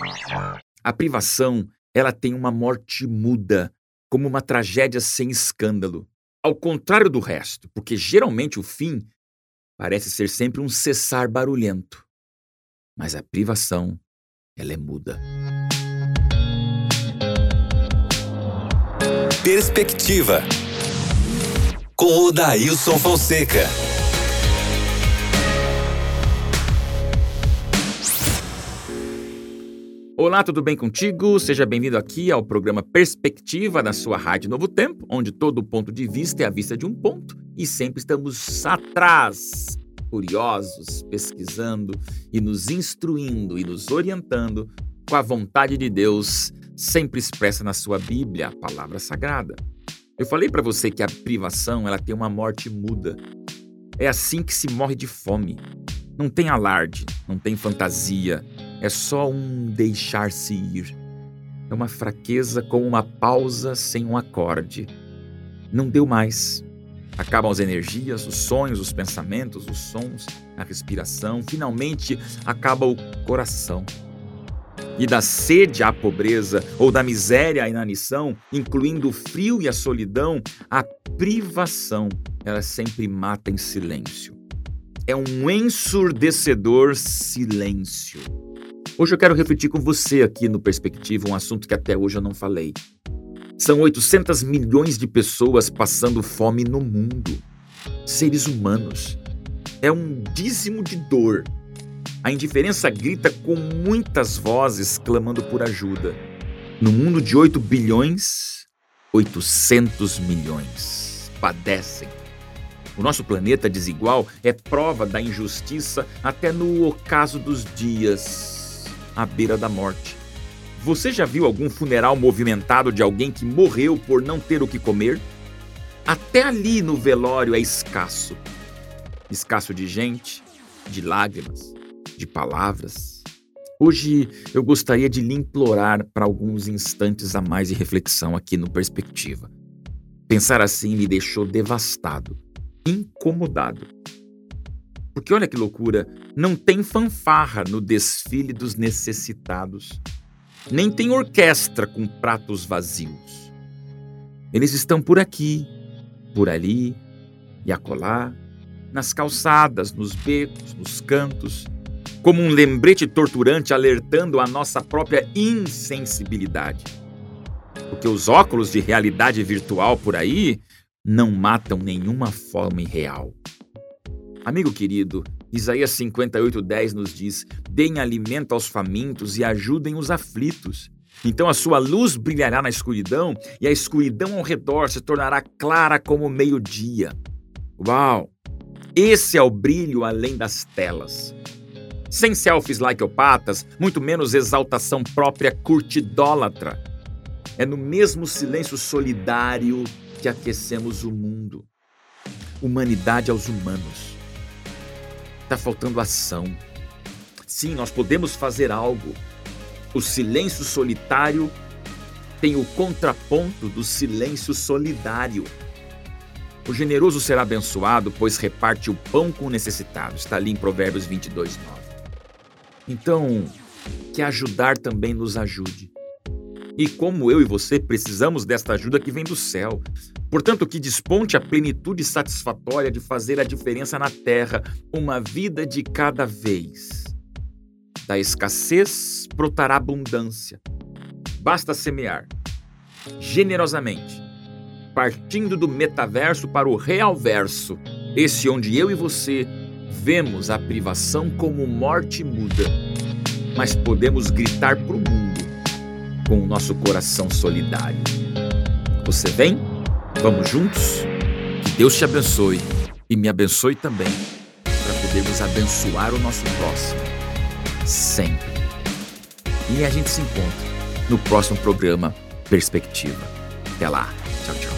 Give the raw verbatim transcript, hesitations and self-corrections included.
A privação, ela tem uma morte muda, como uma tragédia sem escândalo. Ao contrário do resto, porque geralmente o fim parece ser sempre um cessar barulhento. Mas a privação, ela é muda. Perspectiva, com Odailson Fonseca. Olá, tudo bem contigo? Seja bem-vindo aqui ao programa Perspectiva da sua Rádio Novo Tempo, onde todo ponto de vista é a vista de um ponto e sempre estamos atrás, curiosos, pesquisando e nos instruindo e nos orientando com a vontade de Deus, sempre expressa na sua Bíblia, a palavra sagrada. Eu falei para você que a privação, ela tem uma morte muda. É assim que se morre de fome. Não tem alarde, não tem fantasia, é só um deixar-se ir. É uma fraqueza como uma pausa sem um acorde. Não deu mais. Acabam as energias, os sonhos, os pensamentos, os sons, a respiração. Finalmente, acaba o coração. E da sede à pobreza, ou da miséria à inanição, incluindo o frio e a solidão, a privação, ela sempre mata em silêncio. É um ensurdecedor silêncio. Hoje eu quero refletir com você aqui no Perspectiva um assunto que até hoje eu não falei. São oitocentos milhões de pessoas passando fome no mundo. Seres humanos. É um dízimo de dor. A indiferença grita com muitas vozes clamando por ajuda. No mundo de oito bilhões, oitocentos milhões padecem. O nosso planeta desigual é prova da injustiça até no ocaso dos dias, à beira da morte. Você já viu algum funeral movimentado de alguém que morreu por não ter o que comer? Até ali no velório é escasso. Escasso de gente, de lágrimas, de palavras. Hoje eu gostaria de lhe implorar para alguns instantes a mais de reflexão aqui no Perspectiva. Pensar assim me deixou devastado, incomodado. Porque olha que loucura, não tem fanfarra no desfile dos necessitados. Nem tem orquestra com pratos vazios. Eles estão por aqui, por ali e acolá, nas calçadas, nos becos, nos cantos, como um lembrete torturante alertando a nossa própria insensibilidade. Porque os óculos de realidade virtual por aí não matam nenhuma fome real. Amigo querido, Isaías cinquenta e oito, dez nos diz: deem alimento aos famintos e ajudem os aflitos. Então a sua luz brilhará na escuridão e a escuridão ao redor se tornará clara como o meio-dia. Uau! Esse é o brilho além das telas. Sem selfies likeopatas, muito menos exaltação própria curtidólatra. É no mesmo silêncio solidário que aquecemos o mundo. Humanidade aos humanos. Está faltando ação. Sim, nós podemos fazer algo. O silêncio solitário tem o contraponto do silêncio solidário. O generoso será abençoado, pois reparte o pão com o necessitado. Está ali em Provérbios vinte e dois, nove. Então, que ajudar também nos ajude. E como eu e você precisamos desta ajuda que vem do céu. Portanto, que desponte a plenitude satisfatória de fazer a diferença na terra, uma vida de cada vez. Da escassez brotará abundância. Basta semear, generosamente, partindo do metaverso para o real verso, esse onde eu e você vemos a privação como morte muda, mas podemos gritar para o mundo com o nosso coração solidário. Você vem? Vamos juntos? Que Deus te abençoe e me abençoe também, para podermos abençoar o nosso próximo, sempre. E a gente se encontra no próximo programa Perspectiva. Até lá. Tchau, tchau.